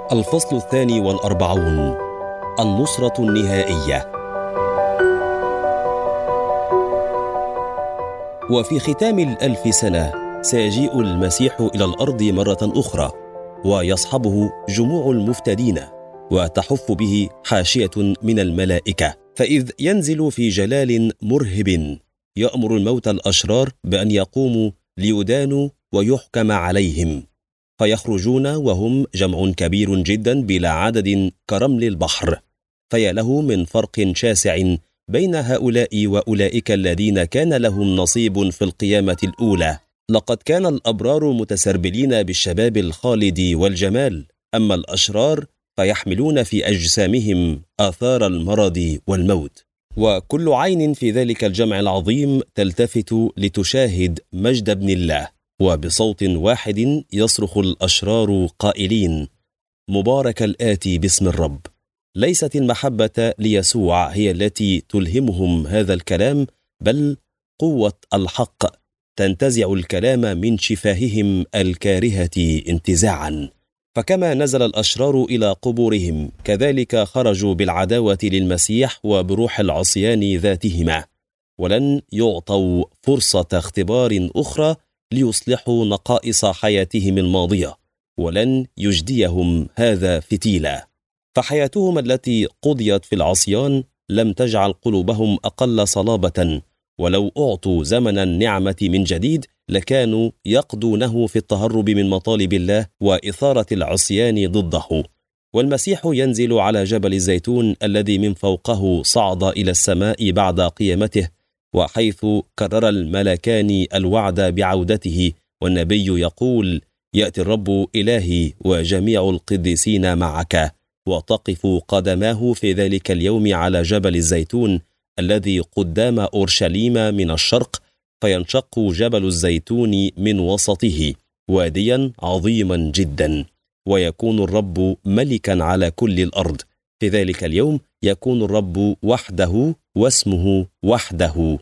الفصل 42. النصرة النهائية. وفي ختام 1000 سنة سيجيء المسيح إلى الأرض مرة أخرى، ويصحبه جموع المفتدين، وتحف به حاشية من الملائكة. فإذ ينزل في جلال مرهب يأمر الموتى الأشرار بأن يقوموا ليدانوا ويحكم عليهم، فيخرجون وهم جمع كبير جدا بلا عدد كرمل البحر. فيا له من فرق شاسع بين هؤلاء وأولئك الذين كان لهم نصيب في القيامة الأولى. لقد كان الأبرار متسربلين بالشباب الخالد والجمال، أما الأشرار فيحملون في أجسامهم آثار المرض والموت. وكل عين في ذلك الجمع العظيم تلتفت لتشاهد مجد ابن الله، وبصوت واحد يصرخ الأشرار قائلين: مبارك الآتي باسم الرب. ليست المحبة ليسوع هي التي تلهمهم هذا الكلام، بل قوة الحق تنتزع الكلام من شفاههم الكارهة انتزاعا. فكما نزل الأشرار إلى قبورهم، كذلك خرجوا بالعداوة للمسيح وبروح العصيان ذاتهما، ولن يعطوا فرصة اختبار أخرى ليصلحوا نقائص حياتهم الماضية، ولن يجديهم هذا فتيلا. فحياتهم التي قضيت في العصيان لم تجعل قلوبهم أقل صلابة، ولو أعطوا زمن النعمة من جديد لكانوا يقضونه في التهرب من مطالب الله وإثارة العصيان ضده. والمسيح ينزل على جبل الزيتون الذي من فوقه صعد إلى السماء بعد قيامته، وحيث كرر الملكان الوعد بعودته، والنبي يقول: يأتي الرب إلهي وجميع القديسين معك، وتقف قدماه في ذلك اليوم على جبل الزيتون الذي قدام أورشليم من الشرق، فينشق جبل الزيتون من وسطه واديا عظيما جدا، ويكون الرب ملكا على كل الأرض. في ذلك اليوم يكون الرب وحده واسمه وحده.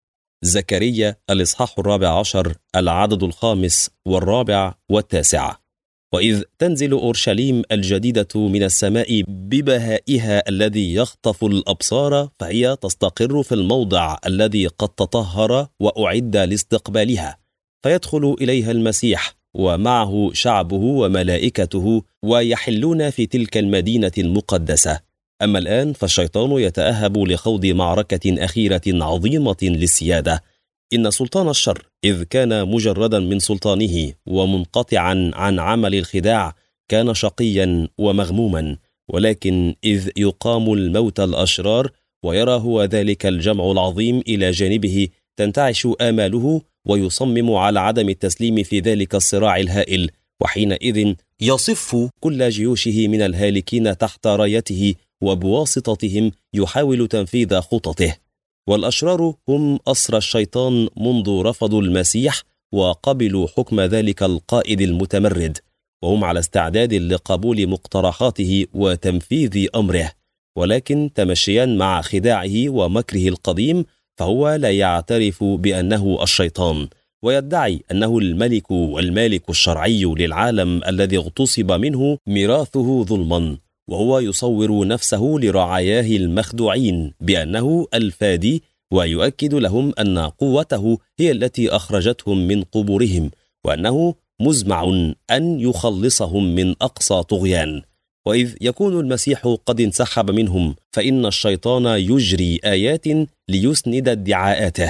زكريا الإصحاح 14 العدد 5 والرابع والتاسع. وإذ تنزل أورشليم الجديدة من السماء ببهائها الذي يخطف الأبصار، فهي تستقر في الموضع الذي قد تطهر وأعد لاستقبالها، فيدخل إليها المسيح ومعه شعبه وملائكته، ويحلون في تلك المدينة المقدسة. أما الآن فالشيطان يتأهب لخوض معركة أخيرة عظيمة للسيادة. إن سلطان الشر إذ كان مجردا من سلطانه ومنقطعا عن عمل الخداع كان شقيا ومغموما، ولكن إذ يقام الموت الأشرار ويرى هو ذلك الجمع العظيم إلى جانبه تنتعش آماله، ويصمم على عدم التسليم في ذلك الصراع الهائل، وحينئذ يصف كل جيوشه من الهالكين تحت رايته، وبواسطتهم يحاول تنفيذ خططه. والأشرار هم أسرى الشيطان منذ رفضوا المسيح وقبلوا حكم ذلك القائد المتمرد، وهم على استعداد لقبول مقترحاته وتنفيذ أمره، ولكن تمشيا مع خداعه ومكره القديم، فهو لا يعترف بأنه الشيطان، ويدعي أنه الملك والمالك الشرعي للعالم الذي اغتصب منه ميراثه ظلما، وهو يصور نفسه لرعاياه المخدوعين بأنه الفادي، ويؤكد لهم أن قوته هي التي أخرجتهم من قبورهم، وأنه مزمع أن يخلصهم من أقصى طغيان. وإذ يكون المسيح قد انسحب منهم، فإن الشيطان يجري آيات ليسند ادعاءاته،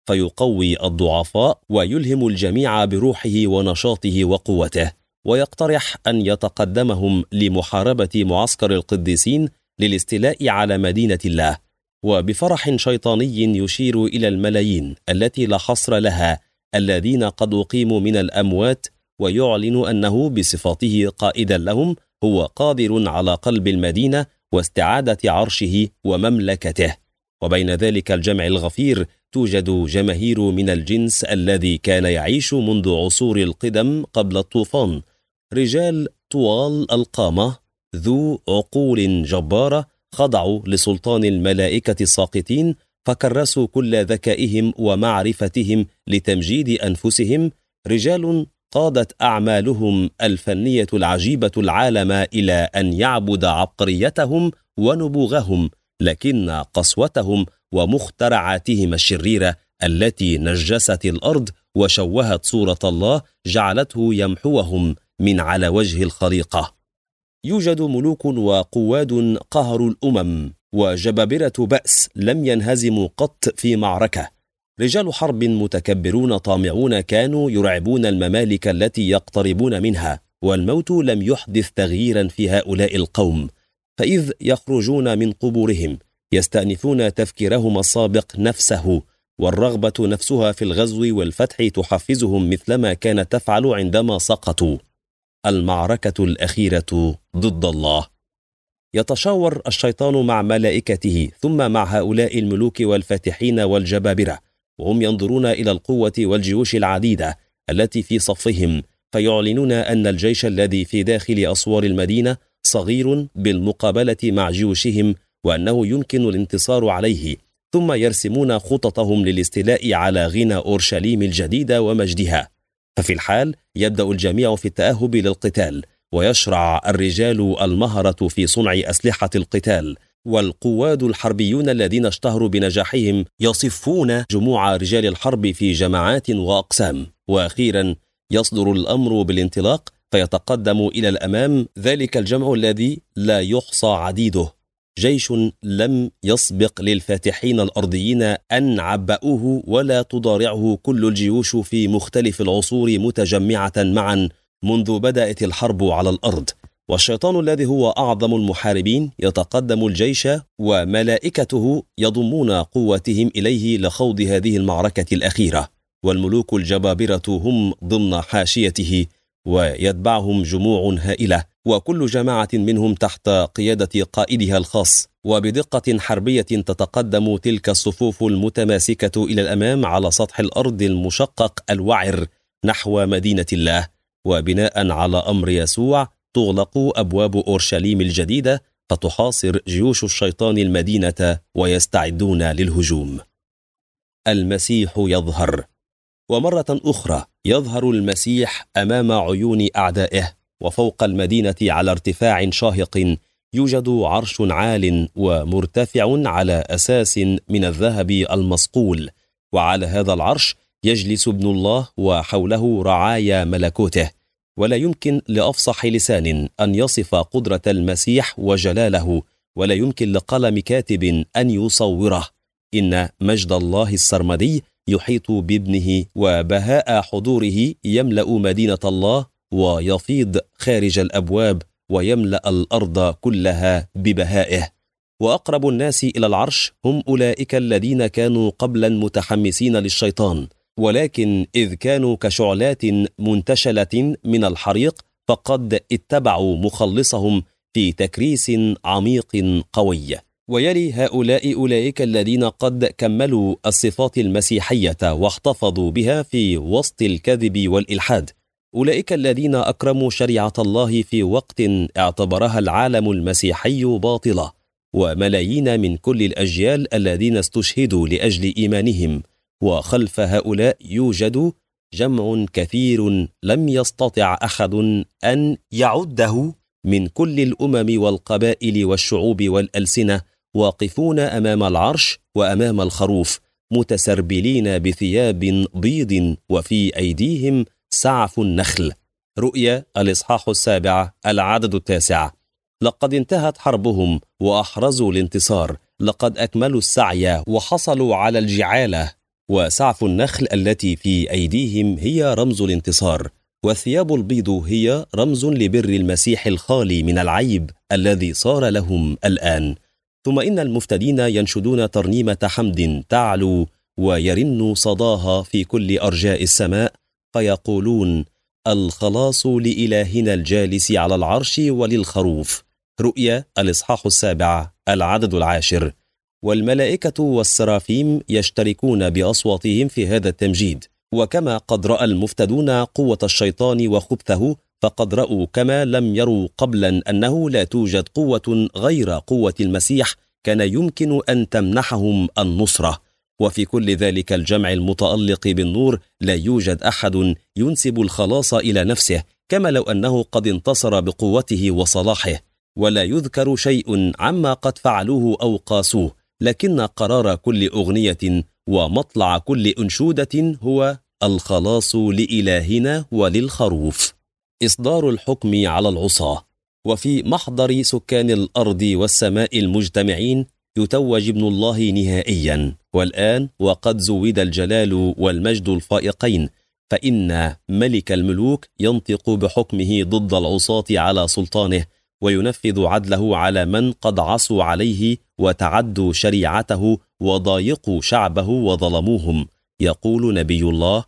فيقوي الضعفاء ويلهم الجميع بروحه ونشاطه وقوته، ويقترح أن يتقدمهم لمحاربة معسكر القديسين للاستيلاء على مدينة الله. وبفرح شيطاني يشير إلى الملايين التي لا حصر لها الذين قد أقيموا من الأموات، ويعلن أنه بصفاته قائدا لهم هو قادر على قلب المدينة واستعادة عرشه ومملكته. وبين ذلك الجمع الغفير توجد جماهير من الجنس الذي كان يعيش منذ عصور القدم قبل الطوفان، رجال طوال القامة ذو عقول جبارة خضعوا لسلطان الملائكة الساقطين، فكرسوا كل ذكائهم ومعرفتهم لتمجيد أنفسهم، رجال قادت أعمالهم الفنية العجيبة العالم إلى أن يعبد عبقريتهم ونبوغهم، لكن قسوتهم ومخترعاتهم الشريرة التي نجست الأرض وشوهت صورة الله جعلته يمحوهم من على وجه الخليقة. يوجد ملوك وقواد قهروا الأمم، وجبابرة بأس لم ينهزموا قط في معركة. رجال حرب متكبرون طامعون كانوا يرعبون الممالك التي يقتربون منها، والموت لم يحدث تغييرا في هؤلاء القوم. فإذ يخرجون من قبورهم يستأنفون تفكيرهم السابق نفسه، والرغبة نفسها في الغزو والفتح تحفزهم مثلما كانت تفعل عندما سقطوا. المعركة الأخيرة ضد الله. يتشاور الشيطان مع ملائكته ثم مع هؤلاء الملوك والفاتحين والجبابرة، وهم ينظرون إلى القوة والجيوش العديدة التي في صفهم، فيعلنون أن الجيش الذي في داخل أسوار المدينة صغير بالمقابلة مع جيوشهم، وأنه يمكن الانتصار عليه، ثم يرسمون خططهم للاستيلاء على غنى أورشليم الجديدة ومجدها. ففي الحال يبدأ الجميع في التأهب للقتال، ويشرع الرجال المهرة في صنع أسلحة القتال، والقواد الحربيون الذين اشتهروا بنجاحهم يصفون جموع رجال الحرب في جماعات وأقسام. وأخيرا يصدر الأمر بالانطلاق، فيتقدم إلى الأمام ذلك الجمع الذي لا يحصى عديده، جيش لم يسبق للفاتحين الأرضيين أن عبأوه ولا تضارعه كل الجيوش في مختلف العصور متجمعة معا منذ بدأت الحرب على الأرض. والشيطان الذي هو أعظم المحاربين يتقدم الجيش، وملائكته يضمون قوتهم إليه لخوض هذه المعركة الأخيرة، والملوك الجبابرة هم ضمن حاشيته، ويتبعهم جموع هائلة، وكل جماعة منهم تحت قيادة قائدها الخاص. وبدقة حربية تتقدم تلك الصفوف المتماسكة إلى الأمام على سطح الأرض المشقق الوعر نحو مدينة الله. وبناء على أمر يسوع تغلق أبواب أورشليم الجديدة، فتحاصر جيوش الشيطان المدينة ويستعدون للهجوم. المسيح يظهر. ومرة أخرى يظهر المسيح أمام عيون أعدائه، وفوق المدينة على ارتفاع شاهق يوجد عرش عال ومرتفع على أساس من الذهب المصقول، وعلى هذا العرش يجلس ابن الله وحوله رعايا ملكوته. ولا يمكن لأفصح لسان أن يصف قدرة المسيح وجلاله، ولا يمكن لقلم كاتب أن يصوره. إن مجد الله السرمدي يحيط بابنه، وبهاء حضوره يملأ مدينة الله ويفيض خارج الأبواب، ويملأ الأرض كلها ببهائه. وأقرب الناس إلى العرش هم أولئك الذين كانوا قبلا متحمسين للشيطان، ولكن إذ كانوا كشعلات منتشلة من الحريق فقد اتبعوا مخلصهم في تكريس عميق قوي. ويلي هؤلاء أولئك الذين قد كملوا الصفات المسيحية واحتفظوا بها في وسط الكذب والإلحاد، أولئك الذين أكرموا شريعة الله في وقت اعتبرها العالم المسيحي باطلة، وملايين من كل الأجيال الذين استشهدوا لأجل إيمانهم. وخلف هؤلاء يوجد جمع كثير لم يستطع أحد أن يعده من كل الأمم والقبائل والشعوب والألسنة، واقفون أمام العرش وأمام الخروف، متسربلين بثياب بيض، وفي أيديهم سعف النخل. رؤيا الإصحاح 7 العدد 9. لقد انتهت حربهم وأحرزوا الانتصار، لقد أكملوا السعي وحصلوا على الجعالة، وسعف النخل التي في أيديهم هي رمز الانتصار، والثياب البيض هي رمز لبر المسيح الخالي من العيب الذي صار لهم الآن. ثم إن المفتدين ينشدون ترنيمة حمد تعلو ويرن صداها في كل أرجاء السماء، فيقولون: الخلاص لإلهنا الجالس على العرش وللخروف. رؤيا الإصحاح 7 العدد 10. والملائكة والسرافيم يشتركون بأصواتهم في هذا التمجيد. وكما قد رأى المفتدون قوة الشيطان وخبثه، فقد رأوا كما لم يروا قبلا أنه لا توجد قوة غير قوة المسيح كان يمكن أن تمنحهم النصرة. وفي كل ذلك الجمع المتألق بالنور لا يوجد أحد ينسب الخلاص إلى نفسه، كما لو أنه قد انتصر بقوته وصلاحه، ولا يذكر شيء عما قد فعلوه أو قاسوه، لكن قرار كل أغنية ومطلع كل أنشودة هو الخلاص لإلهنا وللخروف. إصدار الحكم على العصاة. وفي محضر سكان الأرض والسماء المجتمعين يتوج ابن الله نهائيا، والآن وقد زود الجلال والمجد الفائقين، فإن ملك الملوك ينطق بحكمه ضد العصاة على سلطانه، وينفذ عدله على من قد عصوا عليه وتعدوا شريعته وضايقوا شعبه وظلموهم. يقول نبي الله: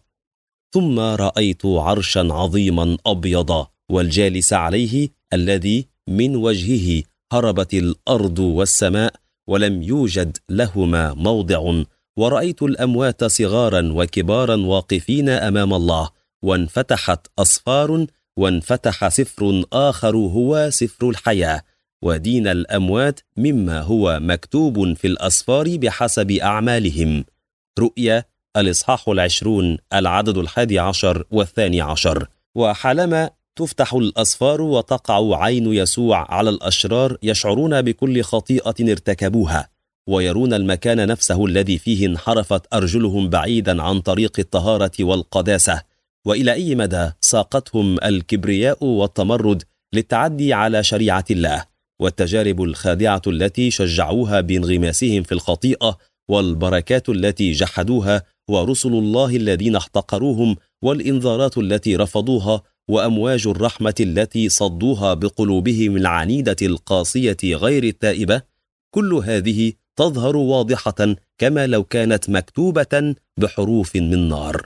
ثم رأيت عرشا عظيما أبيض والجالس عليه الذي من وجهه هربت الأرض والسماء ولم يوجد لهما موضع، ورأيت الأموات صغارا وكبارا واقفين أمام الله، وانفتحت أصفار، وانفتح سفر آخر هو سفر الحياة، ودين الأموات مما هو مكتوب في الأسفار بحسب أعمالهم. رؤيا الإصحاح 20 العدد 11 و12. وحالما تفتح الأسفار وتقع عين يسوع على الأشرار يشعرون بكل خطيئة ارتكبوها، ويرون المكان نفسه الذي فيه انحرفت أرجلهم بعيدا عن طريق الطهارة والقداسة، وإلى أي مدى ساقتهم الكبرياء والتمرد للتعدي على شريعة الله، والتجارب الخادعة التي شجعوها بانغماسهم في الخطيئة، والبركات التي جحدوها، ورسل الله الذين احتقروهم، والإنذارات التي رفضوها، وأمواج الرحمة التي صدوها بقلوبهم العنيدة القاسية غير التائبة. كل هذه تظهر واضحة كما لو كانت مكتوبة بحروف من نار.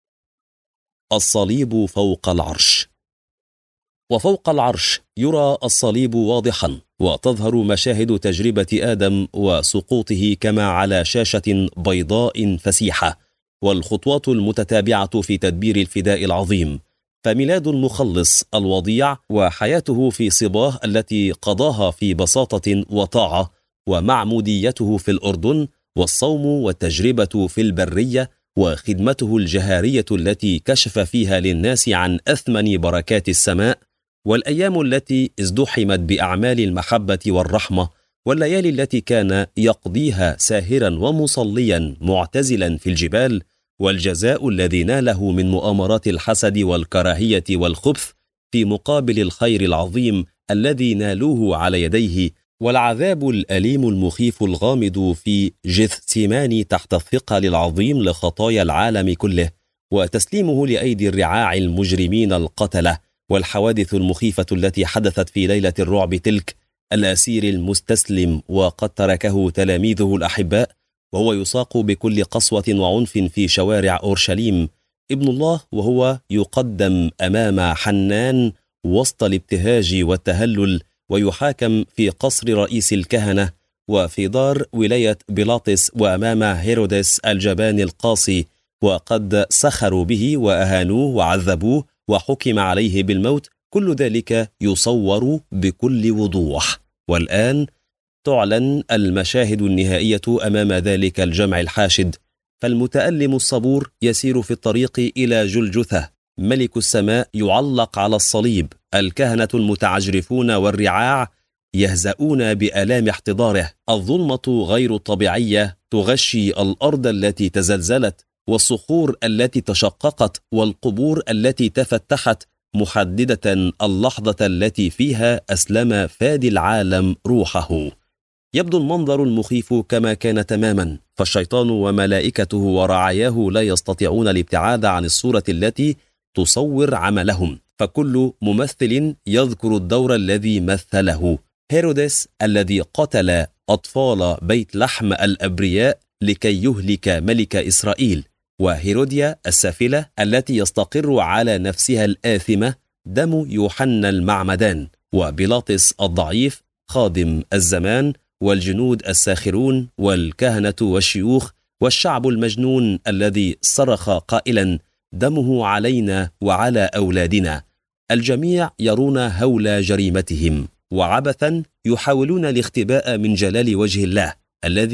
الصليب فوق العرش. وفوق العرش يرى الصليب واضحا، وتظهر مشاهد تجربة آدم وسقوطه كما على شاشة بيضاء فسيحة، والخطوات المتتابعة في تدبير الفداء العظيم، فميلاد المخلص الوضيع وحياته في صباه التي قضاها في بساطة وطاعة، ومعموديته في الأردن، والصوم والتجربة في البرية، وخدمته الجهارية التي كشف فيها للناس عن أثمن بركات السماء، والأيام التي ازدحمت بأعمال المحبة والرحمة، والليالي التي كان يقضيها ساهرا ومصليا معتزلا في الجبال، والجزاء الذي ناله من مؤامرات الحسد والكراهية والخبث في مقابل الخير العظيم الذي نالوه على يديه، والعذاب الأليم المخيف الغامض في جثسيماني تحت الثقل العظيم لخطايا العالم كله، وتسليمه لأيدي الرعاع المجرمين القتلة، والحوادث المخيفة التي حدثت في ليلة الرعب تلك، الأسير المستسلم وقد تركه تلاميذه الأحباء وهو يساق بكل قسوة وعنف في شوارع أورشليم، ابن الله وهو يقدم أمام حنان وسط الابتهاج والتهلل، ويحاكم في قصر رئيس الكهنة وفي دار ولاية بيلاطس وأمام هيرودس الجبان القاسي، وقد سخروا به وأهانوه وعذبوه وحكم عليه بالموت. كل ذلك يصور بكل وضوح، والآن تعلن المشاهد النهائية أمام ذلك الجمع الحاشد. فالمتألم الصبور يسير في الطريق إلى جلجثة، ملك السماء يعلق على الصليب، الكهنة المتعجرفون والرعاع يهزؤون بآلام احتضاره، الظلمة غير الطبيعية تغشي الأرض التي تزلزلت، والصخور التي تشققت، والقبور التي تفتحت، محددة اللحظة التي فيها أسلم فادي العالم روحه. يبدو المنظر المخيف كما كان تماما، فالشيطان وملائكته ورعاياه لا يستطيعون الابتعاد عن الصورة التي تصور عملهم، فكل ممثل يذكر الدور الذي مثله. هيرودس الذي قتل أطفال بيت لحم الأبرياء لكي يهلك ملك إسرائيل، وهيروديا السافلة التي يستقر على نفسها الآثمة دم يوحنا المعمدان، وبيلاطس الضعيف خادم الزمان، والجنود الساخرون، والكهنة والشيوخ، والشعب المجنون الذي صرخ قائلا: دمه علينا وعلى أولادنا. الجميع يرون هول جريمتهم، وعبثا يحاولون الاختباء من جلال وجه الله الذي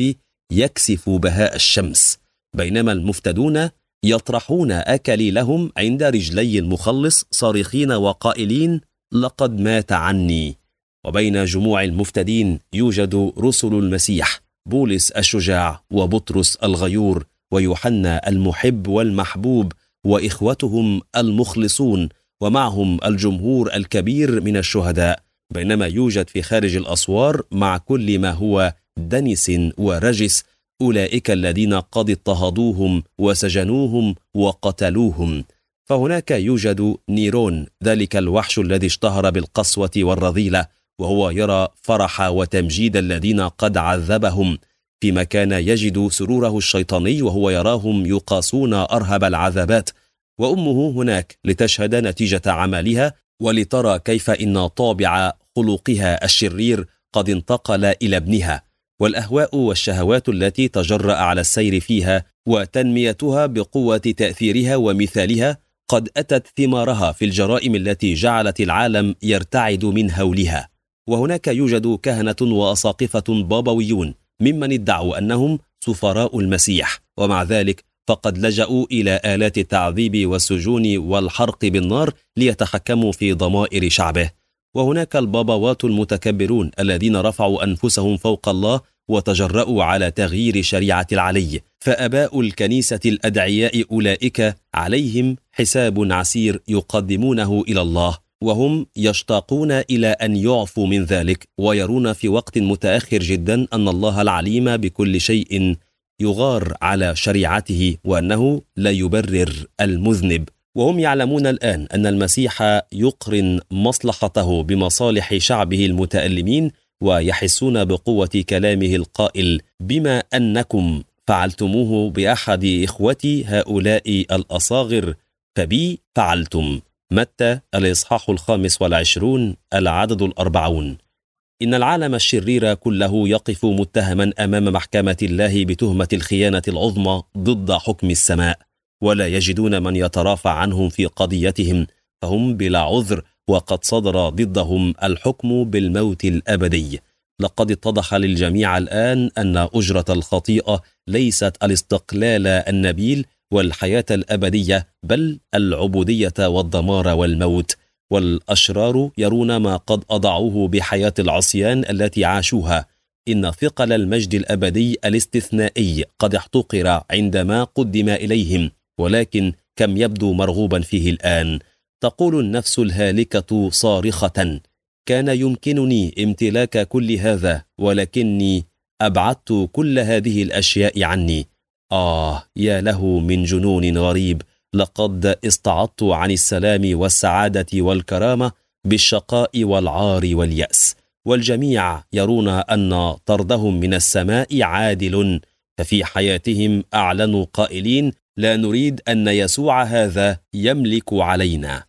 يكسف بهاء الشمس، بينما المفتدون يطرحون أكاليلهم عند رجلي المخلص صارخين وقائلين: لقد مات عني. وبين جموع المفتدين يوجد رسل المسيح: بولس الشجاع، وبطرس الغيور، ويوحنا المحب والمحبوب، وإخوتهم المخلصون، ومعهم الجمهور الكبير من الشهداء. بينما يوجد في خارج الأسوار مع كل ما هو دنس ورجس أولئك الذين قد اضطهدوهم وسجنوهم وقتلوهم. فهناك يوجد نيرون، ذلك الوحش الذي اشتهر بالقسوة والرذيلة، وهو يرى فرح وتمجيد الذين قد عذبهم، فيما كان يجد سروره الشيطاني وهو يراهم يقاسون أرهب العذابات. وأمه هناك لتشهد نتيجة عملها، ولترى كيف إن طابع خلقها الشرير قد انتقل إلى ابنها، والأهواء والشهوات التي تجرأ على السير فيها وتنميتها بقوة تأثيرها ومثالها قد أتت ثمارها في الجرائم التي جعلت العالم يرتعد من هولها. وهناك يوجد كهنة وأساقفة بابويون ممن ادعوا أنهم سفراء المسيح، ومع ذلك فقد لجأوا إلى آلات التعذيب والسجون والحرق بالنار ليتحكموا في ضمائر شعبه. وهناك البابوات المتكبرون الذين رفعوا أنفسهم فوق الله وتجرؤوا على تغيير شريعة العلي، فأباء الكنيسة الأدعياء أولئك عليهم حساب عسير يقدمونه إلى الله، وهم يشتاقون إلى أن يعفوا من ذلك، ويرون في وقت متأخر جدا أن الله العليم بكل شيء يغار على شريعته، وأنه لا يبرر المذنب. وهم يعلمون الآن أن المسيح يقرن مصلحته بمصالح شعبه المتألمين، ويحسون بقوة كلامه القائل: بما أنكم فعلتموه بأحد إخوتي هؤلاء الأصاغر فبي فعلتم. متى الإصحاح 25 العدد 40. إن العالم الشرير كله يقف متهما أمام محكمة الله بتهمة الخيانة العظمى ضد حكم السماء، ولا يجدون من يترافع عنهم في قضيتهم، فهم بلا عذر، وقد صدر ضدهم الحكم بالموت الأبدي. لقد اتضح للجميع الآن أن أجرة الخطيئة ليست الاستقلال النبيل والحياة الأبدية، بل العبودية والدمار والموت. والأشرار يرون ما قد أضعوه بحياة العصيان التي عاشوها. إن ثقل المجد الأبدي الاستثنائي قد احتقر عندما قدم إليهم، ولكن كم يبدو مرغوبا فيه الآن. تقول النفس الهالكة صارخة: كان يمكنني امتلاك كل هذا، ولكني أبعدت كل هذه الأشياء عني. يا له من جنون غريب! لقد استعضت عن السلام والسعادة والكرامة بالشقاء والعار واليأس، والجميع يرون أن طردهم من السماء عادل، ففي حياتهم أعلنوا قائلين: لا نريد أن يسوع هذا يملك علينا.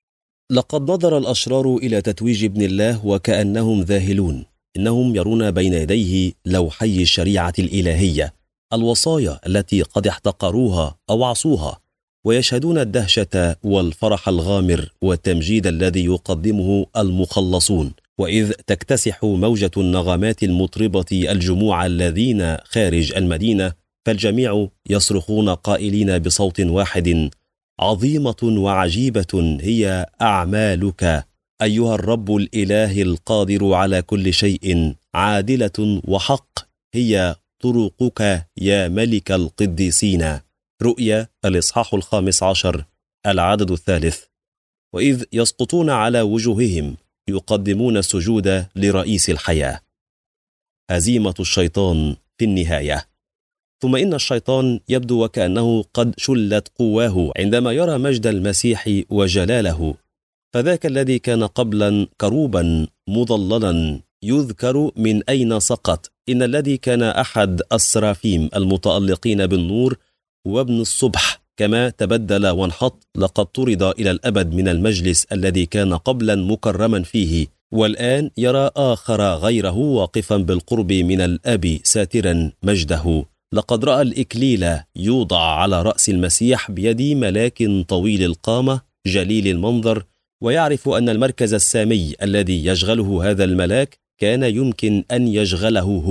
لقد نظر الأشرار إلى تتويج ابن الله وكأنهم ذاهلون. إنهم يرون بين يديه لوحي الشريعة الإلهية، الوصايا التي قد احتقروها أو عصوها، ويشهدون الدهشة والفرح الغامر والتمجيد الذي يقدمه المخلصون. وإذ تكتسح موجة النغمات المطربة الجموع الذين خارج المدينة، فالجميع يصرخون قائلين بصوت واحد: عظيمة وعجيبة هي أعمالك أيها الرب الإله القادر على كل شيء، عادلة وحق هي طرقك يا ملك القديسين. رؤيا الإصحاح 15 العدد 3. وإذ يسقطون على وجوههم يقدمون السجود لرئيس الحياة. هزيمة الشيطان في النهاية. ثم إن الشيطان يبدو وكأنه قد شلت قواه عندما يرى مجد المسيح وجلاله، فذاك الذي كان قبلا كروبا مضللا يذكر من أين سقط. إن الذي كان أحد السرافيم المتألقين بالنور وابن الصبح كما تبدل وانحط، لقد طرد إلى الأبد من المجلس الذي كان قبلا مكرما فيه، والآن يرى آخر غيره واقفا بالقرب من الأب ساترا مجده. لقد رأى الإكليل يوضع على رأس المسيح بيد ملاك طويل القامة جليل المنظر، ويعرف أن المركز السامي الذي يشغله هذا الملاك كان يمكن أن يشغله هو.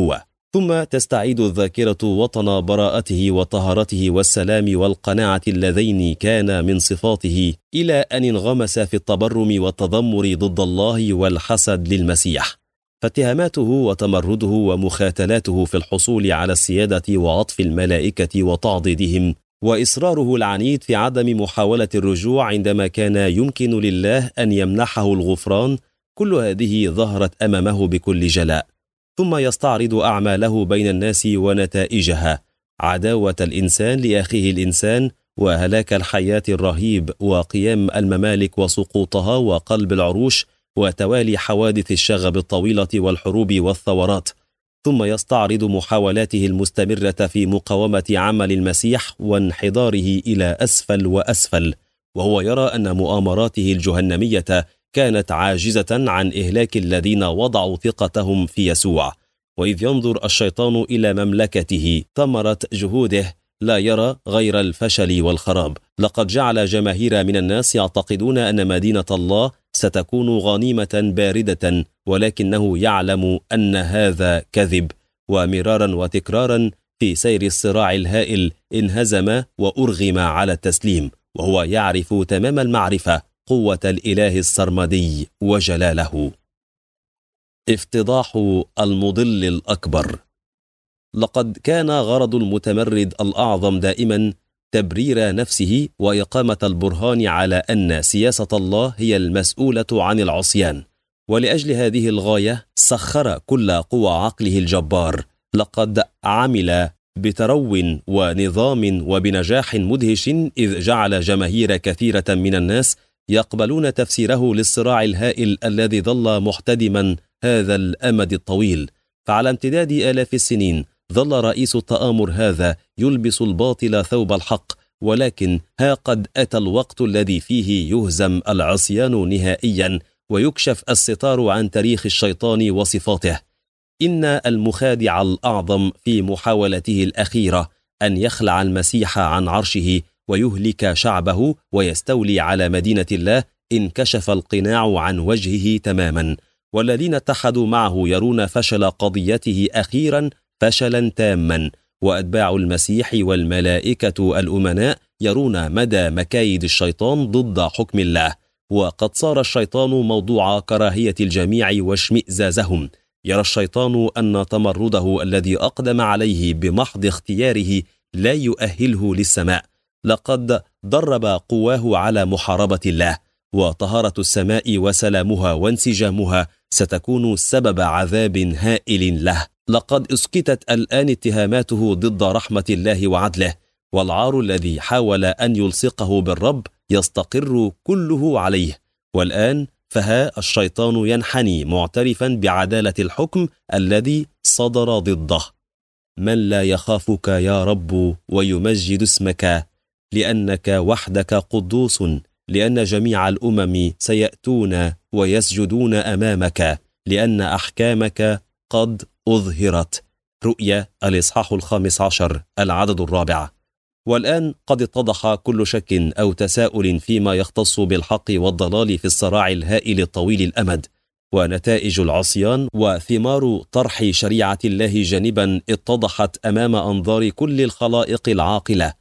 ثم تستعيد الذاكرة وطن براءته وطهارته والسلام والقناعة اللذين كان من صفاته، إلى أن انغمس في التبرم والتذمر ضد الله والحسد للمسيح. فاتهاماته وتمرده ومخاتلاته في الحصول على السيادة وعطف الملائكة وتعضيدهم، وإصراره العنيد في عدم محاولة الرجوع عندما كان يمكن لله أن يمنحه الغفران، كل هذه ظهرت أمامه بكل جلاء. ثم يستعرض أعماله بين الناس ونتائجها: عداوة الإنسان لأخيه الإنسان، وهلاك الحياة الرهيب، وقيام الممالك وسقوطها، وقلب العروش، وتوالي حوادث الشغب الطويلة والحروب والثورات. ثم يستعرض محاولاته المستمرة في مقاومة عمل المسيح وانحداره إلى أسفل وأسفل، وهو يرى أن مؤامراته الجهنمية كانت عاجزة عن إهلاك الذين وضعوا ثقتهم في يسوع. وإذ ينظر الشيطان إلى مملكته ثمرة جهوده، لا يرى غير الفشل والخراب. لقد جعل جماهير من الناس يعتقدون أن مدينة الله ستكون غنيمة باردة، ولكنه يعلم أن هذا كذب. ومرارا وتكرارا في سير الصراع الهائل انهزم وأرغم على التسليم، وهو يعرف تمام المعرفة قوة الإله السرمدي وجلاله. افتضاح المضل الأكبر. لقد كان غرض المتمرد الأعظم دائما تبرير نفسه وإقامة البرهان على أن سياسة الله هي المسؤولة عن العصيان، ولأجل هذه الغاية سخر كل قوى عقله الجبار. لقد عمل بترو ونظام وبنجاح مدهش، إذ جعل جماهير كثيرة من الناس يقبلون تفسيره للصراع الهائل الذي ظل محتدما هذا الأمد الطويل. فعلى امتداد آلاف السنين ظل رئيس التآمر هذا يلبس الباطل ثوب الحق، ولكن ها قد أتى الوقت الذي فيه يهزم العصيان نهائيا ويكشف الستار عن تاريخ الشيطان وصفاته. إن المخادع الأعظم في محاولته الأخيرة أن يخلع المسيح عن عرشه ويهلك شعبه ويستولي على مدينة الله انكشف القناع عن وجهه تماما، والذين اتحدوا معه يرون فشل قضيته أخيرا فشلا تاما، وأتباع المسيح والملائكة الأمناء يرون مدى مكايد الشيطان ضد حكم الله. وقد صار الشيطان موضوع كراهية الجميع واشمئزازهم. يرى الشيطان أن تمرده الذي أقدم عليه بمحض اختياره لا يؤهله للسماء. لقد درب قواه على محاربة الله، وطهارة السماء وسلامها وانسجامها ستكون سبب عذاب هائل له. لقد اسكتت الآن اتهاماته ضد رحمة الله وعدله، والعار الذي حاول أن يلصقه بالرب يستقر كله عليه. والآن فها الشيطان ينحني معترفا بعدالة الحكم الذي صدر ضده. من لا يخافك يا رب ويمجد اسمك، لأنك وحدك قدوس، لأن جميع الأمم سيأتون ويسجدون أمامك، لأن أحكامك قد أظهرت. رؤيا الإصحاح 15 العدد 4. والآن قد اتضح كل شك أو تساؤل فيما يختص بالحق والضلال في الصراع الهائل الطويل الأمد، ونتائج العصيان وثمار طرح شريعة الله جانبا اتضحت أمام أنظار كل الخلائق العاقلة،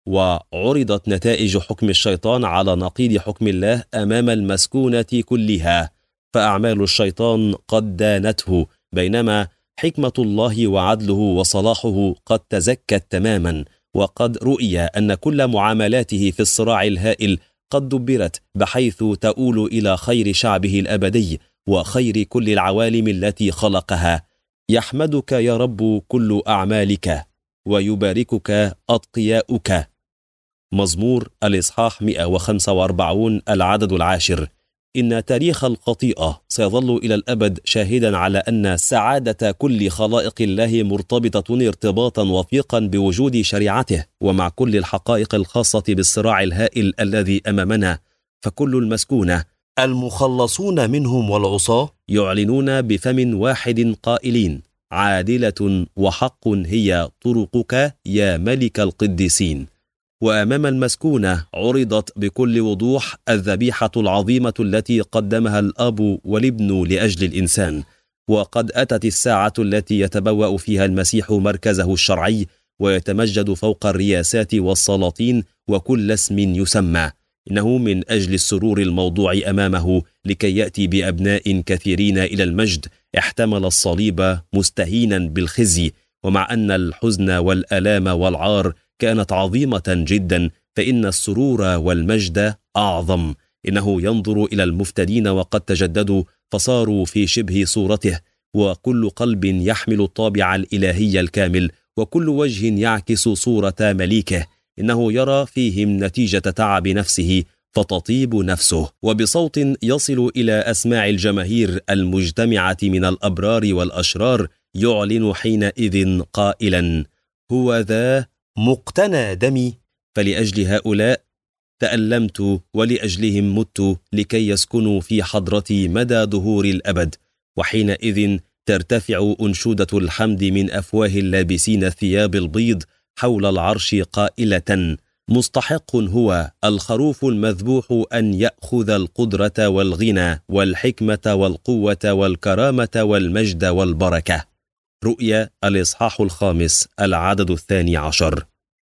وعرضت نتائج حكم الشيطان على نقيض حكم الله أمام المسكونة كلها. فأعمال الشيطان قد دانته، بينما حكمة الله وعدله وصلاحه قد تزكت تماما. وقد رؤي أن كل معاملاته في الصراع الهائل قد دبرت بحيث تؤول إلى خير شعبه الأبدي وخير كل العوالم التي خلقها. يحمدك يا رب كل أعمالك، ويباركك أتقياؤك. مزمور الإصحاح 145 العدد 10. إن تاريخ الخطيئة سيظل إلى الأبد شاهدا على أن سعادة كل خلائق الله مرتبطة ارتباطا وثيقا بوجود شريعته، ومع كل الحقائق الخاصة بالصراع الهائل الذي أمامنا. فكل المسكونة المخلصون منهم والعصاة يعلنون بفم واحد قائلين: عادلة وحق هي طرقك يا ملك القديسين. وأمام المسكونة عرضت بكل وضوح الذبيحة العظيمة التي قدمها الأب والابن لأجل الإنسان. وقد أتت الساعة التي يتبوأ فيها المسيح مركزه الشرعي ويتمجد فوق الرياسات والسلاطين وكل اسم يسمى. إنه من أجل السرور الموضوع أمامه لكي يأتي بأبناء كثيرين إلى المجد احتمل الصليب مستهينا بالخزي، ومع أن الحزن والآلام والعار كانت عظيمة جدا، فإن السرور والمجد أعظم. إنه ينظر إلى المفتدين وقد تجددوا فصاروا في شبه صورته، وكل قلب يحمل الطابع الإلهي الكامل، وكل وجه يعكس صورة مليكه. إنه يرى فيهم نتيجة تعب نفسه فتطيب نفسه، وبصوت يصل إلى أسماع الجماهير المجتمعة من الأبرار والأشرار يعلن حينئذ قائلا: هو ذا مقتنى دمي. فلأجل هؤلاء تألمت ولأجلهم مت لكي يسكنوا في حضرتي مدى دهور الأبد. وحينئذ ترتفع أنشودة الحمد من أفواه اللابسين الثياب البيض حول العرش قائلة: مستحق هو الخروف المذبوح أن يأخذ القدرة والغنى والحكمة والقوة والكرامة والمجد والبركة. رؤيا الإصحاح 5 العدد 12.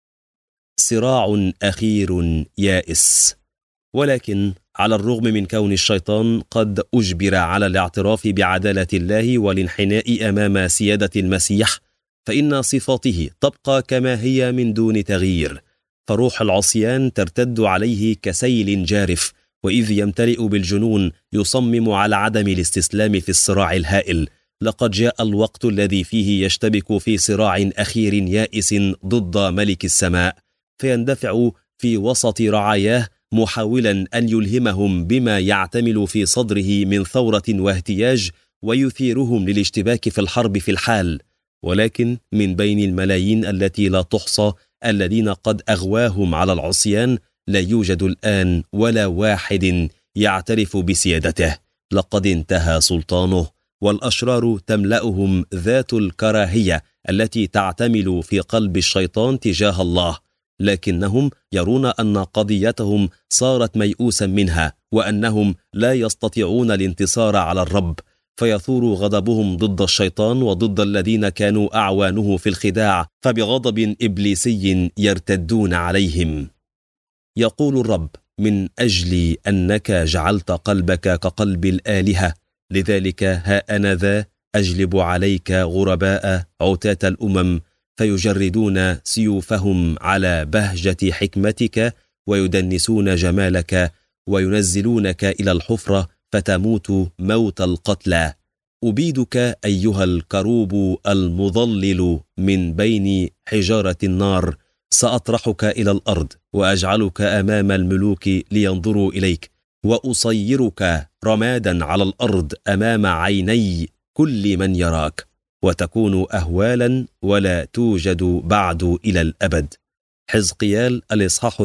صراع أخير يائس. ولكن على الرغم من كون الشيطان قد أجبر على الاعتراف بعدالة الله والانحناء أمام سيادة المسيح، فإن صفاته تبقى كما هي من دون تغيير. فروح العصيان ترتد عليه كسيل جارف، وإذ يمتلئ بالجنون يصمم على عدم الاستسلام في الصراع الهائل. لقد جاء الوقت الذي فيه يشتبك في صراع أخير يائس ضد ملك السماء، فيندفع في وسط رعاياه محاولا أن يلهمهم بما يعتمل في صدره من ثورة واهتياج، ويثيرهم للاشتباك في الحرب في الحال. ولكن من بين الملايين التي لا تحصى الذين قد أغواهم على العصيان لا يوجد الآن ولا واحد يعترف بسيادته. لقد انتهى سلطانه، والأشرار تملأهم ذات الكراهية التي تعتمل في قلب الشيطان تجاه الله، لكنهم يرون أن قضيتهم صارت ميؤوسا منها، وأنهم لا يستطيعون الانتصار على الرب، فيثور غضبهم ضد الشيطان وضد الذين كانوا أعوانه في الخداع، فبغضب إبليسي يرتدون عليهم. يقول الرب: من أجل أنك جعلت قلبك كقلب الآلهة، لذلك ها أنا ذا أجلب عليك غرباء عتاة الأمم، فيجردون سيوفهم على بهجة حكمتك، ويدنسون جمالك، وينزلونك إلى الحفرة فتموت موت القتلى. أبيدك أيها الكروب المضلل من بين حجارة النار، سأطرحك إلى الأرض وأجعلك أمام الملوك لينظروا إليك، وأصيرك رمادا على الأرض أمام عيني كل من يراك، وتكون أهوالا ولا توجد بعد إلى الأبد. حزقيال الإصحاح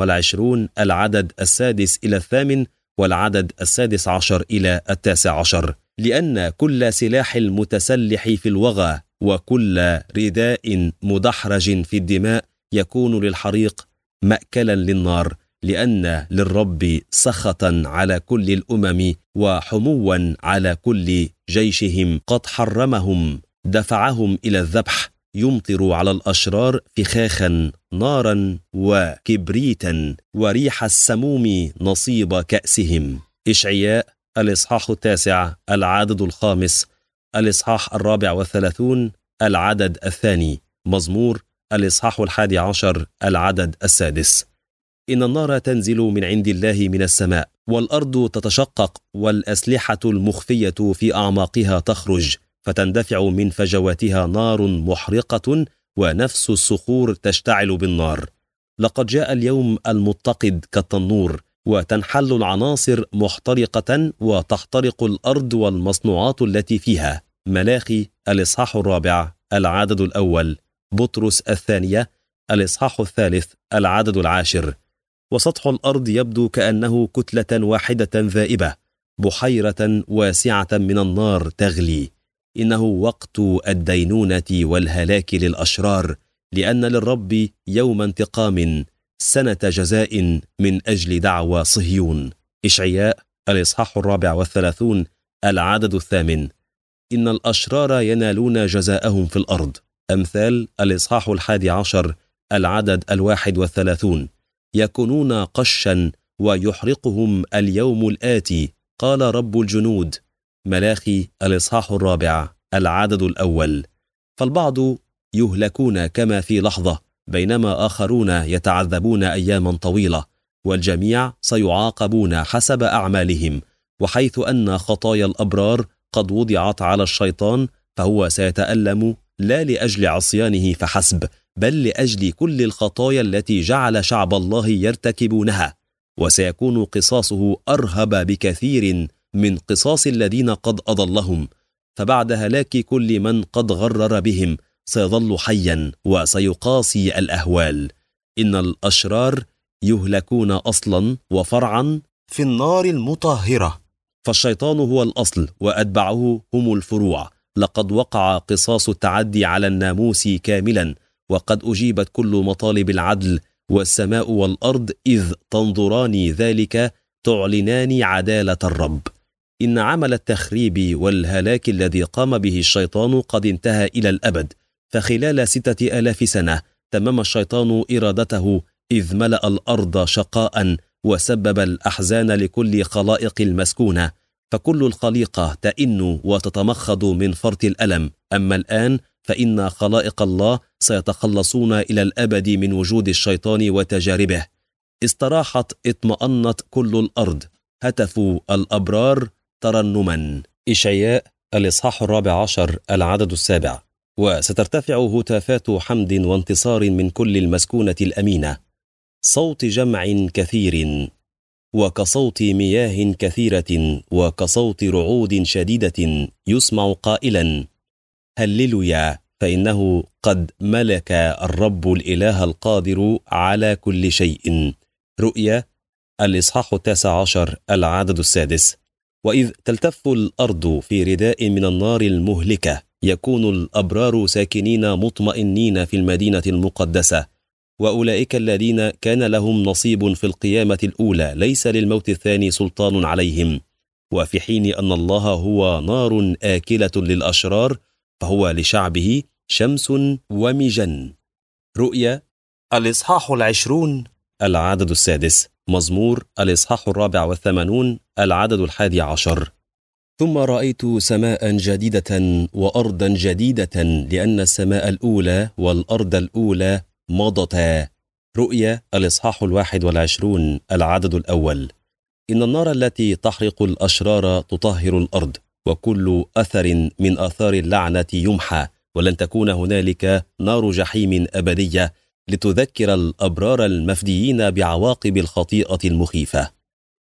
28 العدد 6 إلى 8 والعدد 16 إلى 19. لأن كل سلاح المتسلح في الوغى وكل رداء مدحرج في الدماء يكون للحريق مأكلا للنار، لأن للرب سخطا على كل الأمم وحموا على كل جيشهم. قد حرمهم، دفعهم إلى الذبح، يمطر على الأشرار فخاخا نارا وكبريتا، وريح السموم نصيب كأسهم. إشعياء الإصحاح 9 العدد 5، الإصحاح 34 العدد 2، مزمور الإصحاح 11 العدد 6. إن النار تنزل من عند الله من السماء، والأرض تتشقق، والأسلحة المخفية في أعماقها تخرج، فتندفع من فجواتها نار محرقة، ونفس الصخور تشتعل بالنار. لقد جاء اليوم المتقد كالتنور، وتنحل العناصر محترقة، وتحترق الأرض والمصنوعات التي فيها. ملاخي الإصحاح 4 العدد 1، بطرس 2 الإصحاح 3 العدد 10. وسطح الأرض يبدو كأنه كتلة واحدة ذائبة، بحيرة واسعة من النار تغلي. إنه وقت الدينونة والهلاك للأشرار، لأن للرب يوم انتقام، سنة جزاء من أجل دعوى صهيون. إشعياء الإصحاح 34 العدد 8. إن الأشرار ينالون جزاءهم في الأرض. أمثال الإصحاح 11 العدد 31. يكونون قشا ويحرقهم اليوم الآتي، قال رب الجنود. ملاخي الإصحاح 4 العدد 1. فالبعض يهلكون كما في لحظة، بينما آخرون يتعذبون أياما طويلة، والجميع سيعاقبون حسب أعمالهم. وحيث أن خطايا الأبرار قد وضعت على الشيطان، فهو سيتألم لا لأجل عصيانه فحسب، بل لأجل كل الخطايا التي جعل شعب الله يرتكبونها، وسيكون قصاصه أرهب بكثير من قصاص الذين قد أضلهم. فبعد هلاك كل من قد غرر بهم سيظل حيا وسيقاسي الأهوال. إن الأشرار يهلكون أصلا وفرعا في النار المطهرة، فالشيطان هو الأصل وأتبعه هم الفروع. لقد وقع قصاص التعدي على الناموس كاملا، وقد أجيبت كل مطالب العدل، والسماء والأرض إذ تنظران ذلك تعلنان عدالة الرب. إن عمل التخريب والهلاك الذي قام به الشيطان قد انتهى إلى الأبد، فخلال 6000 سنة تمم الشيطان إرادته، إذ ملأ الأرض شقاء وسبب الأحزان لكل خلائق المسكونة، فكل الخليقة تئن وتتمخض من فرط الألم. أما الآن فإن خلائق الله سيتخلصون إلى الأبد من وجود الشيطان وتجاربه. استراحت اطمأنت كل الأرض، هتفوا الأبرار ترنما. إشعياء الإصحاح 14 العدد 7. وسترتفع هتافات حمد وانتصار من كل المسكونة الأمينة، صوت جمع كثير، وكصوت مياه كثيرة، وكصوت رعود شديدة، يسمع قائلا: هللويا، فإنه قد ملك الرب الإله القادر على كل شيء. رؤيا الإصحاح 19 العدد 6. وإذ تلتف الأرض في رداء من النار المهلكة، يكون الأبرار ساكنين مطمئنين في المدينة المقدسة، وأولئك الذين كان لهم نصيب في القيامة الأولى ليس للموت الثاني سلطان عليهم. وفي حين أن الله هو نار آكلة للأشرار، فهو لشعبه شمس ومجن. رؤيا الإصحاح 20 العدد 6. مزمور الإصحاح 84 العدد 11. ثم رأيت سماء جديدة وأرضا جديدة، لأن السماء الأولى والأرض الأولى مضتا. رؤيا الإصحاح 21 العدد 1. إن النار التي تحرق الأشرار تطهر الأرض، وكل أثر من آثار اللعنة يمحى، ولن تكون هنالك نار جحيم أبدية لتذكر الأبرار المفديين بعواقب الخطيئة المخيفة.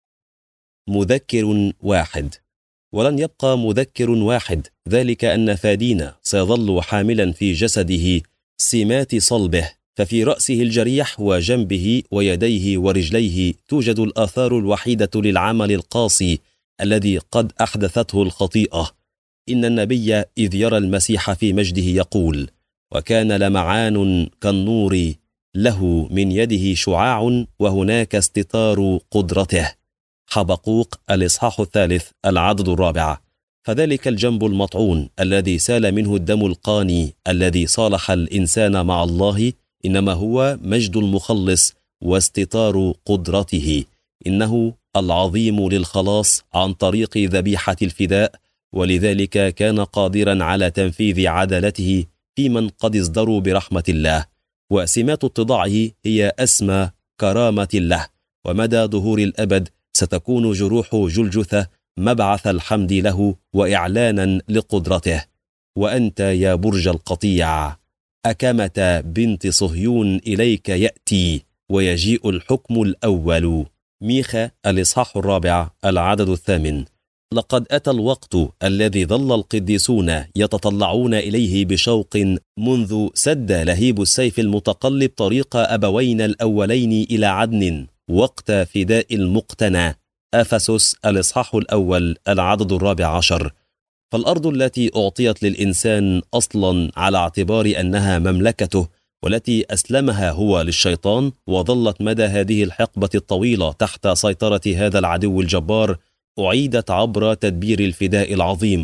مذكر واحد. ولن يبقى مذكر واحد، ذلك أن فادينا سيظل حاملا في جسده سمات صلبه، ففي رأسه الجريح وجنبه ويديه ورجليه توجد الآثار الوحيدة للعمل القاسي الذي قد أحدثته الخطيئة. إن النبي إذ يرى المسيح في مجده يقول: وكان لمعان كالنور، له من يده شعاع، وهناك استتار قدرته. حبقوق الإصحاح 3 العدد 4. فذلك الجنب المطعون الذي سال منه الدم القاني الذي صالح الإنسان مع الله، إنما هو مجد المخلص واستتار قدرته. إنه العظيم للخلاص عن طريق ذبيحة الفداء، ولذلك كان قادرا على تنفيذ عدالته في من قد ازدروا برحمة الله. وسمات اتضاعه هي أسمى كرامة الله، ومدى ظهور الأبد ستكون جروح جلجثة مبعث الحمد له وإعلانا لقدرته. وأنت يا برج القطيع، أكمة بنت صهيون إليك يأتي، ويجيء الحكم الأول. ميخا الإصحاح 4 العدد 8. لقد أتى الوقت الذي ظل القديسون يتطلعون إليه بشوق، منذ سد لهيب السيف المتقلب طريق أبوين الأولين إلى عدن، وقت فداء المقتنى. أفسس الإصحاح 1 العدد 14. فالأرض التي أعطيت للإنسان أصلا على اعتبار أنها مملكته، والتي أسلمها هو للشيطان، وظلت مدى هذه الحقبة الطويلة تحت سيطرة هذا العدو الجبار، أعيدت عبر تدبير الفداء العظيم.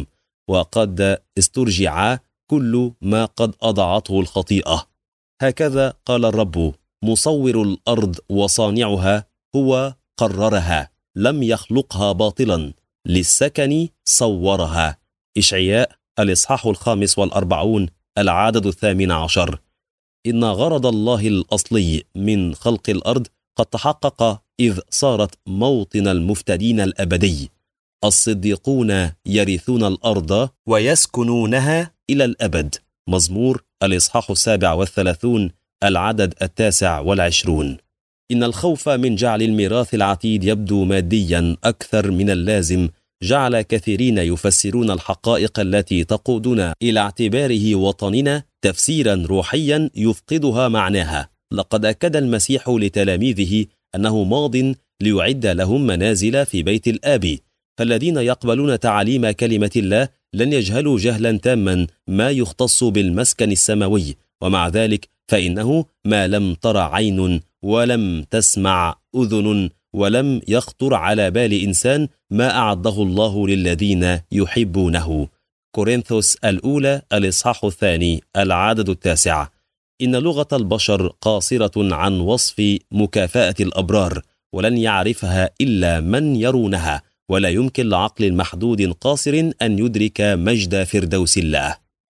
وقد استرجع كل ما قد أضعته الخطيئة. هكذا قال الرب: مصور الأرض وصانعها هو قررها، لم يخلقها باطلا، للسكن صورها. إشعياء الإصحاح 45 العدد 18. إن غرض الله الأصلي من خلق الأرض قد تحقق إذ صارت موطن المفتدين الأبدي. الصديقون يرثون الأرض ويسكنونها إلى الأبد. مزمور الإصحاح 37 العدد 29. إن الخوف من جعل الميراث العتيد يبدو ماديا أكثر من اللازم جعل كثيرين يفسرون الحقائق التي تقودنا إلى اعتباره وطننا تفسيرا روحيا يفقدها معناها. لقد أكد المسيح لتلاميذه أنه ماض ليعد لهم منازل في بيت الآب، فالذين يقبلون تعاليم كلمة الله لن يجهلوا جهلا تاما ما يختص بالمسكن السماوي، ومع ذلك فإنه ما لم تر عين ولم تسمع أذن ولم يخطر على بال إنسان ما أعده الله للذين يحبونه. كورنثوس الأولى الإصحاح 2 العدد 9. إن لغة البشر قاصرة عن وصف مكافأة الأبرار، ولن يعرفها إلا من يرونها، ولا يمكن لعقل محدود قاصر أن يدرك مجد فردوس الله.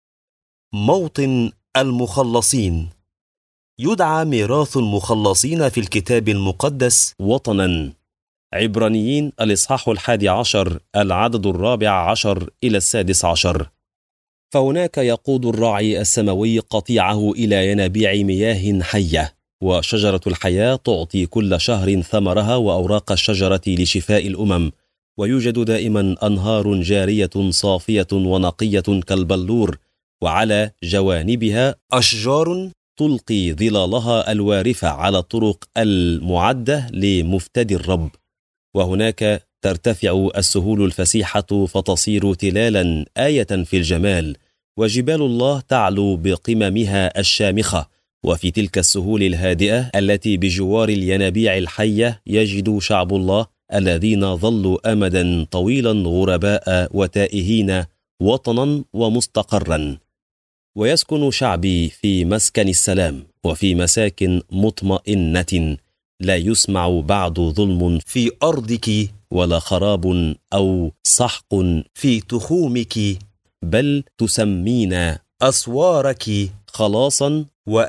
موطن المخلصين. يدعى ميراث المخلصين في الكتاب المقدس وطنا. عبرانيين الإصحاح 11 العدد 14 إلى 16. فهناك يقود الراعي السماوي قطيعه إلى ينابيع مياه حية، وشجرة الحياة تعطي كل شهر ثمرها وأوراق الشجرة لشفاء الأمم، ويوجد دائما أنهار جارية صافية ونقية كالبلور، وعلى جوانبها أشجار تلقي ظلالها الوارفة على الطرق المعدة لمفتدي الرب. وهناك ترتفع السهول الفسيحة فتصير تلالا آية في الجمال، وجبال الله تعلو بقممها الشامخة. وفي تلك السهول الهادئة التي بجوار الينابيع الحية يجد شعب الله الذين ظلوا أمدا طويلا غرباء وتائهين وطنا ومستقرا. ويسكن شعبي في مسكن السلام وفي مساكن مطمئنة، لا يسمع بعد ظلم في أرضك ولا خراب أو سحق في تخومك، بل تسمين أسوارك خلاصا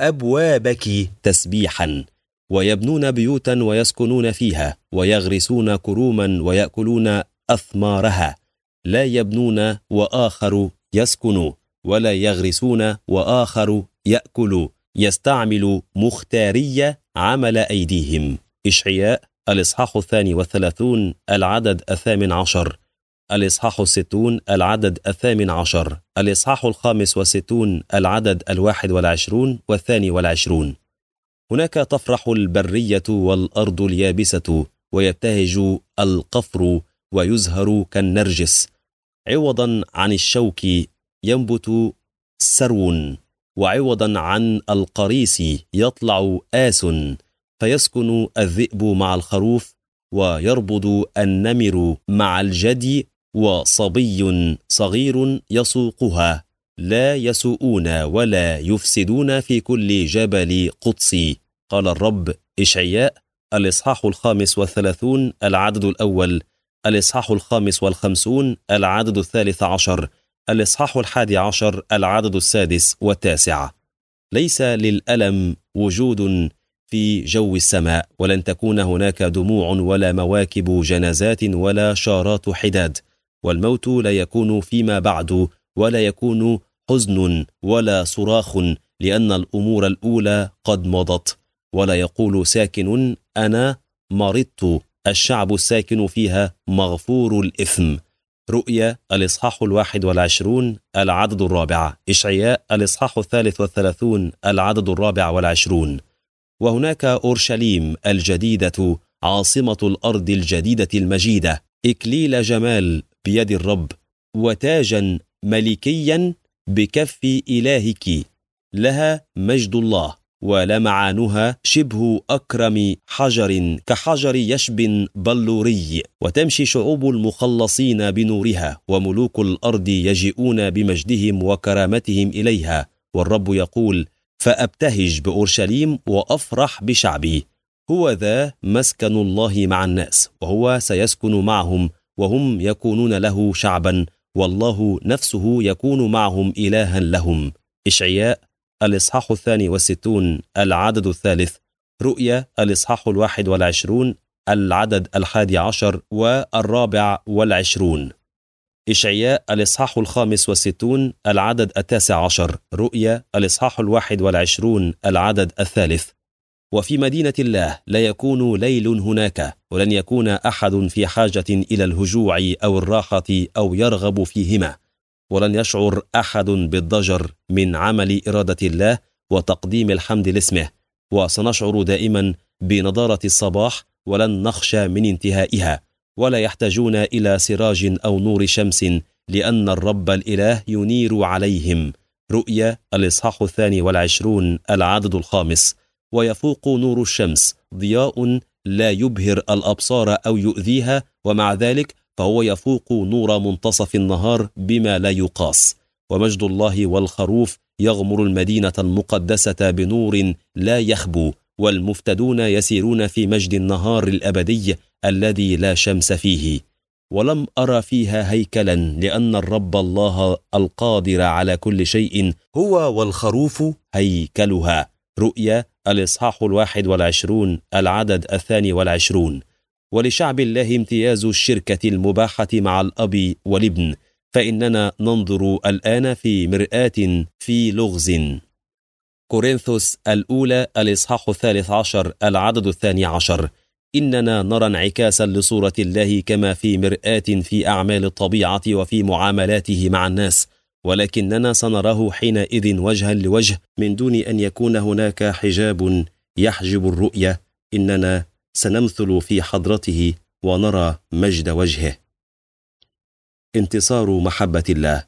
وأبوابك تسبيحا. ويبنون بيوتا ويسكنون فيها، ويغرسون كروما ويأكلون أثمارها. لا يبنون وآخر يسكن، ولا يغرسون وآخر يأكل، يستعمل مختارية عمل أيديهم. إشعياء الإصحاح 32 العدد 18، الإصحاح 60 العدد 18، الإصحاح 65 العدد 21 و22. هناك تفرح البرية والأرض اليابسة، ويبتهج القفر ويزهر كالنرجس. عوضا عن الشوك ينبت سرو، وعوضا عن القريس يطلع آس، فيسكن الذئب مع الخروف، ويربض النمر مع الجدي، وصبي صغير يسوقها. لا يسوءون ولا يفسدون في كل جبل قدسي، قال الرب. إشعياء الإصحاح 35 العدد 1، الإصحاح 55 العدد 13، الإصحاح 11 العدد 6 و9. ليس للألم وجود في جو السماء، ولن تكون هناك دموع ولا مواكب جنازات ولا شارات حداد، والموت لا يكون فيما بعد، ولا يكون حزن ولا صراخ، لأن الأمور الأولى قد مضت. ولا يقول ساكن أنا مرضت، الشعب الساكن فيها مغفور الإثم. رؤيا الإصحاح 21 العدد 4، إشعياء الإصحاح 33 العدد 24. وهناك أورشليم الجديدة عاصمة الأرض الجديدة المجيدة، إكليل جمال بيد الرب، وتاجا ملكيا بكف إلهك، لها مجد الله ولمعانها شبه أكرم حجر كحجر يشب بلوري، وتمشي شعوب المخلصين بنورها، وملوك الأرض يجيئون بمجدهم وكرامتهم إليها. والرب يقول: فأبتهج بأورشليم وأفرح بشعبي. هو ذا مسكن الله مع الناس، وهو سيسكن معهم، وهم يكونون له شعبا، والله نفسه يكون معهم إلها لهم. إشعياء الإصحاح 62 العدد 3، رؤيا الإصحاح 21 العدد 11 و24، إشعياء الإصحاح 65 العدد 19، رؤيا الإصحاح 21 العدد 3. وفي مدينة الله لا يكون ليل هناك، ولن يكون أحد في حاجة إلى الهجوع أو الراحة أو يرغب فيهما، ولن يشعر أحد بالضجر من عمل إرادة الله وتقديم الحمد لاسمه، وسنشعر دائما بنضارة الصباح ولن نخشى من انتهائها، ولا يحتاجون إلى سراج أو نور شمس، لأن الرب الإله ينير عليهم. رؤيا الإصحاح 22 العدد 5. ويفوق نور الشمس ضياء لا يبهر الأبصار أو يؤذيها، ومع ذلك فهو يفوق نور منتصف النهار بما لا يقاس. ومجد الله والخروف يغمر المدينة المقدسة بنور لا يخبو، والمفتدون يسيرون في مجد النهار الأبدي الذي لا شمس فيه. ولم أرى فيها هيكلا، لأن الرب الله القادر على كل شيء هو والخروف هيكلها. رؤيا الإصحاح 21 العدد 22. ولشعب الله امتياز الشركة المباحة مع الأب والابن، فإننا ننظر الآن في مرآة في لغز. كورنثوس الأولى الإصحاح 13 العدد 12. إننا نرى انعكاسا لصورة الله كما في مرآة في أعمال الطبيعة وفي معاملاته مع الناس، ولكننا سنراه حينئذ وجها لوجه من دون أن يكون هناك حجاب يحجب الرؤية. إننا سنمثل في حضرته ونرى مجد وجهه. انتصار محبة الله.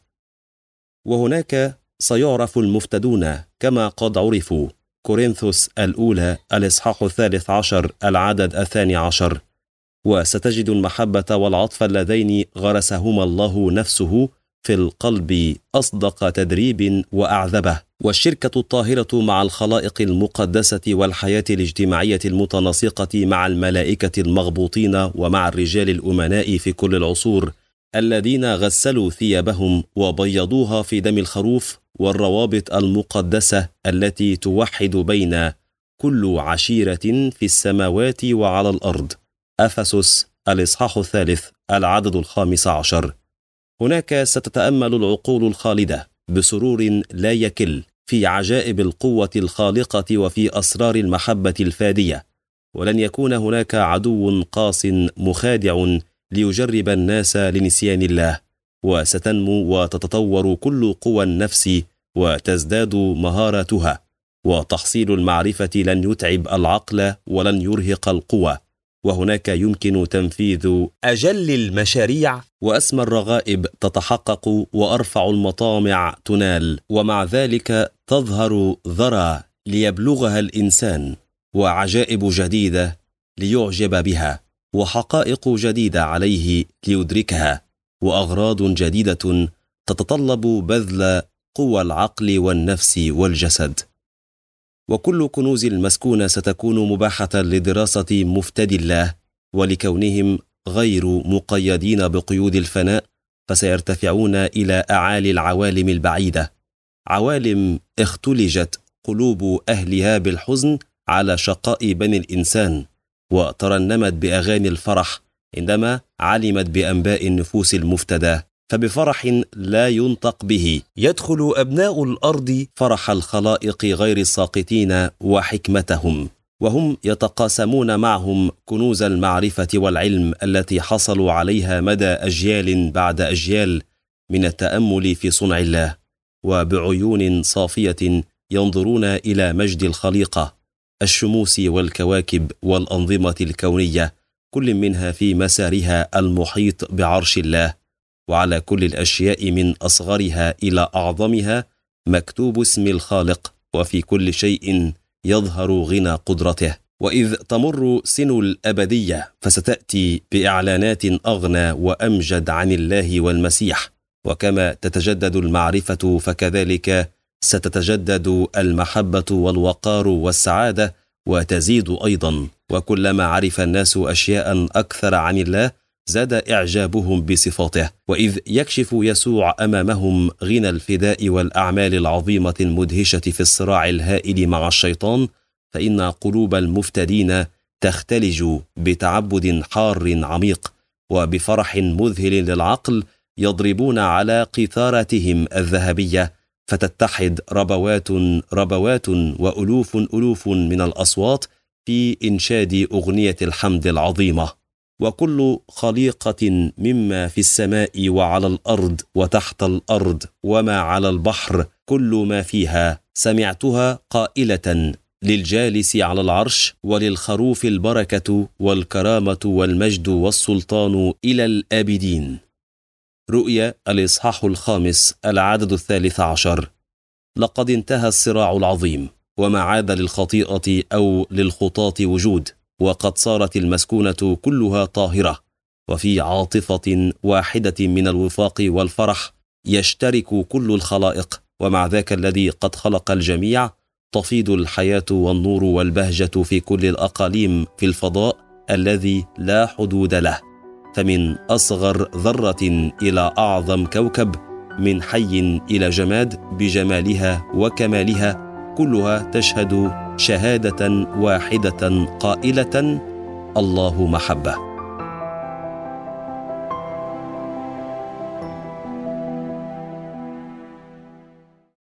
وهناك سيعرف المفتدون كما قد عرفوا. كورنثوس الأولى الإصحاح 13 العدد 12. وستجد المحبة والعطف اللذين غرسهما الله نفسه في القلب أصدق تدريب وأعذبه، والشركة الطاهرة مع الخلائق المقدسة والحياة الاجتماعية المتناسقة مع الملائكة المغبوطين ومع الرجال الأمناء في كل العصور الذين غسلوا ثيابهم وبيضوها في دم الخروف، والروابط المقدسة التي توحد بين كل عشيرة في السماوات وعلى الأرض. أفسس الإصحاح 3 العدد 15. هناك ستتأمل العقول الخالدة بسرور لا يكل في عجائب القوة الخالقة وفي أسرار المحبة الفادية، ولن يكون هناك عدو قاس مخادع ليجرب الناس لنسيان الله. وستنمو وتتطور كل قوى النفس وتزداد مهاراتها، وتحصيل المعرفة لن يتعب العقل ولن يرهق القوى، وهناك يمكن تنفيذ أجل المشاريع وأسمى الرغائب تتحقق وأرفع المطامع تنال، ومع ذلك تظهر ذرى ليبلغها الإنسان، وعجائب جديدة ليعجب بها، وحقائق جديدة عليه ليدركها، وأغراض جديدة تتطلب بذل قوى العقل والنفس والجسد. وكل كنوز المسكونة ستكون مباحة لدراسة مفتدي الله، ولكونهم غير مقيدين بقيود الفناء فسيرتفعون إلى أعالي العوالم البعيدة، عوالم اختلجت قلوب أهلها بالحزن على شقاء بني الإنسان، وترنمت بأغاني الفرح عندما علمت بأنباء النفوس المفتدى، فبفرح لا ينطق به يدخل أبناء الأرض فرح الخلائق غير الساقطين وحكمتهم، وهم يتقاسمون معهم كنوز المعرفة والعلم التي حصلوا عليها مدى أجيال بعد أجيال من التأمل في صنع الله، وبعيون صافية ينظرون إلى مجد الخليقة، الشموس والكواكب والأنظمة الكونية، كل منها في مسارها المحيط بعرش الله، وعلى كل الأشياء من أصغرها إلى أعظمها مكتوب اسم الخالق، وفي كل شيء يظهر غنى قدرته. وإذ تمر سن الأبدية فستأتي بإعلانات أغنى وأمجد عن الله والمسيح، وكما تتجدد المعرفة فكذلك ستتجدد المحبة والوقار والسعادة وتزيد أيضا. وكلما عرف الناس أشياء أكثر عن الله زاد إعجابهم بصفاته. وإذ يكشف يسوع أمامهم غنى الفداء والأعمال العظيمة المدهشة في الصراع الهائل مع الشيطان، فإن قلوب المفتدين تختلج بتعبد حار عميق وبفرح مذهل للعقل، يضربون على قيثاراتهم الذهبية فتتحد ربوات وألوف من الأصوات في إنشاد أغنية الحمد العظيمة. وكل خليقة مما في السماء وعلى الأرض وتحت الأرض وما على البحر كل ما فيها سمعتها قائلة للجالس على العرش وللخروف البركة والكرامة والمجد والسلطان إلى الآبدين. رؤيا الإصحاح 5 العدد 13. لقد انتهى الصراع العظيم، وما عاد للخطيئة أو للخطاة وجود، وقد صارت المسكونة كلها طاهرة، وفي عاطفة واحدة من الوفاق والفرح يشترك كل الخلائق، ومع ذاك الذي قد خلق الجميع تفيض الحياة والنور والبهجة في كل الأقاليم في الفضاء الذي لا حدود له، فمن أصغر ذرة إلى أعظم كوكب، من حي إلى جماد، بجمالها وكمالها كلها تشهد شهادة واحدة قائلة: الله محبة.